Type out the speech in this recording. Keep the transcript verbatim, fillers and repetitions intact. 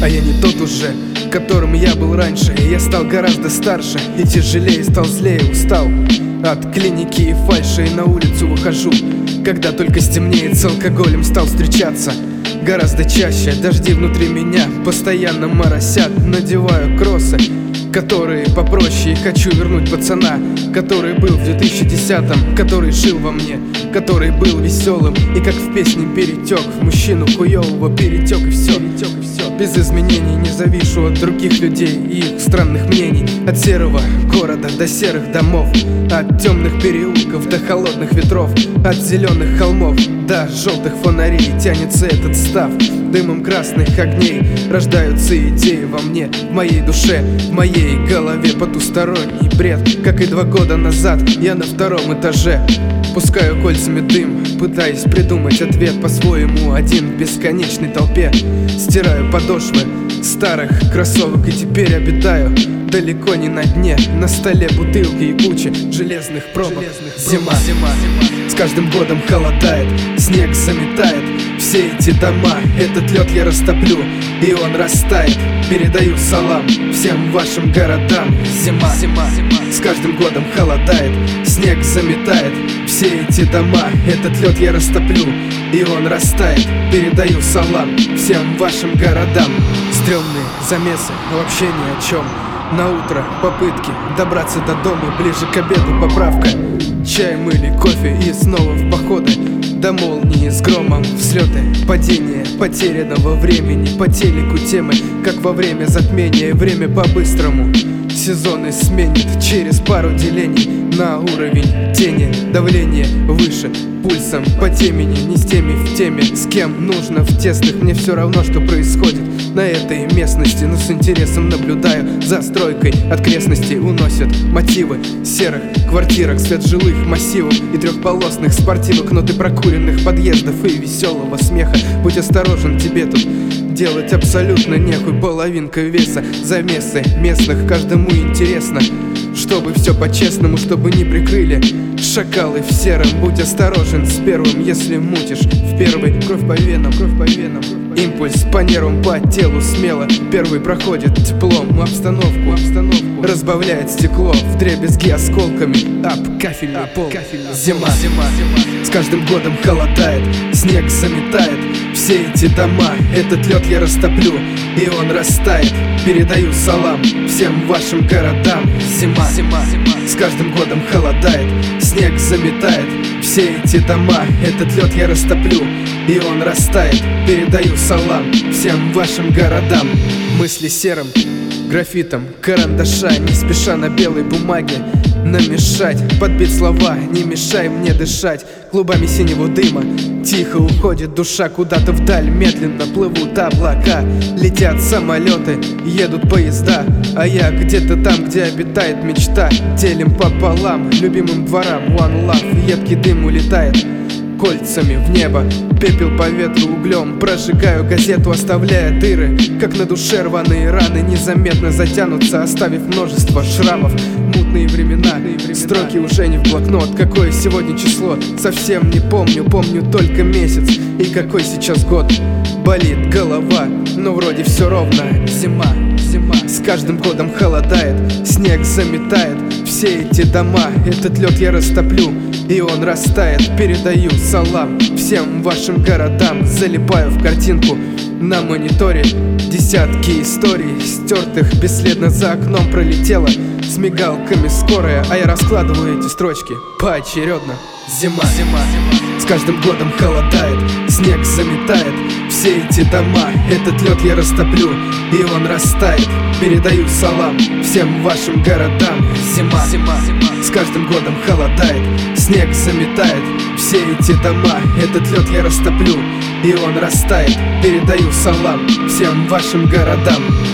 А я не тот уже, которым я был раньше. Я стал гораздо старше и тяжелее, стал злее, устал от клиники и фальши, и на улицу выхожу, когда только стемнеет, с алкоголем стал встречаться гораздо чаще. Дожди внутри меня постоянно моросят. Надеваю кроссы, которые попроще, и хочу вернуть пацана, который был в две тысячи десятом, который жил во мне, который был веселым и как в песне перетек в мужчину хуёвого, перетек и все, перетек и все. Без изменений не завишу от других людей и их странных мнений. От серого города до серых домов, от темных переулков до холодных ветров, от зеленых холмов до желтых фонарей тянется этот став. Дымом красных огней рождаются идеи во мне, в моей душе, в моей голове потусторонний бред. Как и два года назад, я на втором этаже пускаю кольцами дым, пытаясь придумать ответ по-своему, один в бесконечной толпе. Стираю подошвы старых кроссовок и теперь обитаю далеко не на дне. На столе бутылки и куча железных пробок. Зима, зима, с каждым годом холодает, снег заметает все эти дома. Этот лед я растоплю, и он растает. Передаю салам всем вашим городам. Зима, зима, с каждым годом холодает, снег заметает все эти дома. Этот лед я растоплю, и он растает. Передаю салам всем вашим городам. Стрёмные замесы, но вообще ни о чем. На утро попытки добраться до дома, ближе к обеду поправка. Чаем или кофе и снова в походы. До молнии с громом взлеты, падение потерянного времени. По телеку темы, как во время затмения. Время по-быстрому сезоны сменит через пару делений. На уровень тени, давление выше, пульсом по темени. Не с теми в теме, с кем нужно в тесных. Мне все равно, что происходит на этой местности, но с интересом наблюдаю за стройкой. Окрестности уносят мотивы серых квартирок, свет жилых массивов и трехполосных спортивок, ноты прокуренных подъездов и веселого смеха. Будь осторожен, тебе тут делать абсолютно нехуй. Половинка веса, замесы местных, каждому интересно, чтобы все по-честному, чтобы не прикрыли шакалы в сером. Будь осторожен с первым, если мутишь в первый. Кровь по венам, кровь по венам, импульс по нервам, по телу смело. Первый проходит теплом обстановку, обстановку разбавляет стекло вдребезги осколками об кафельный пол. Зима, зима, с каждым годом холодает, снег заметает все эти дома. Этот лед я растоплю, и он растает. Передаю салам всем вашим городам. Зима, зима, с каждым годом холодает, снег заметает все эти дома. Этот лед я растоплю, и он растает. Передаю салам всем вашим городам. Мысли серым графитом карандаша, не спеша на белой бумаге намешать, подбить слова, не мешай мне дышать. Клубами синего дыма тихо уходит душа куда-то вдаль. Медленно плывут облака, летят самолеты, едут поезда, а я где-то там, где обитает мечта. Делим пополам любимым дворам one love. Едкий дым улетает кольцами в небо, пепел по ветру углем. Прожигаю газету, оставляя дыры, как на душе рваные раны незаметно затянутся, оставив множество шрамов. Мутные времена, строки уже не в блокнот. Какое сегодня число, совсем не помню. Помню только месяц и какой сейчас год. Болит голова, но вроде все ровно. Зима, зима, с каждым годом холодает, снег заметает все эти дома. Этот лед я растоплю, и он растает. Передаю салам всем вашим городам. Залипаю в картинку на мониторе. Десятки историй, стертых бесследно за окном пролетело с мигалками скорая, а я раскладываю эти строчки поочередно. Зима, зима, с каждым годом холодает, снег заметает все эти дома. Этот лед я растоплю, и он растает. Передаю салам всем вашим городам. Зима, зима, с каждым годом холодает, снег заметает все эти дома. Этот лед я растоплю, и он растает. Передаю салам всем вашим городам.